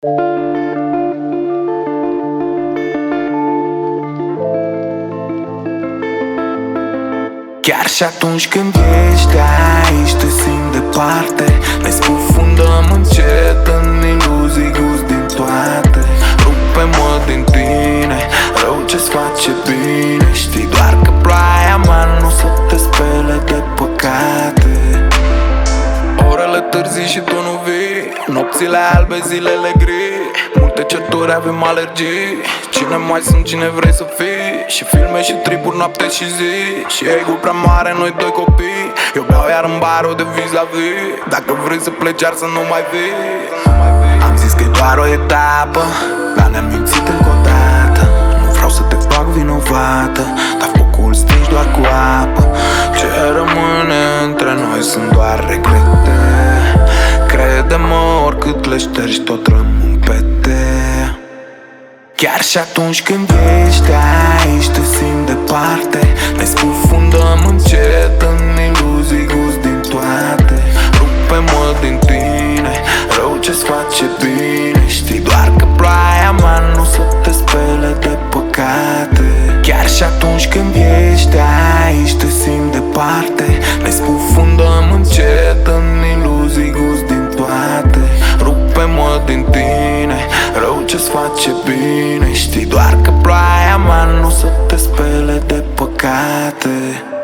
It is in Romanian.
Chiar și atunci când ești aici, te simți departe. Ne scufundăm încet în iluzii, gust din toate. Rupe-mă din tine, rău ce-ți face bine. Știi doar că ploaia mare nu o să te spele de păcate. Orele târzii și tu nu vii, nopțile albe, zilele gri. Multe certuri, avem alergii. Cine mai sunt, cine vrei să fii. Și filme și tripuri, noapte și zi. Și ego prea mare, noi doi copii. Eu beau iar în bar, o deviz la vis. Dacă vrei să pleci, iar să nu mai vii. Am zis că e doar o etapă, dar ne-am mințit încă o dată. Nu vreau să te fac vinovată, dar focul stingi doar cu apă. Ce rămâne între noi sunt doar regrete. Crede-mă, oricât le ștergi, tot rămân pete. Chiar și atunci când ești aici, te simți departe. Ne scufundăm încet în iluzii, gust din toate. Rupe-mă din tine, rău ce-ți face bine. Știi doar că ploaia mare nu o să te spele de păcate. Chiar și atunci când ești aici, te simți departe. Ne scufundăm încet în iluzii, gust din toate. Rupe-mă din tine, rău ce-ți face bine. Știi doar că ploaia mare nu o să te spele de păcate.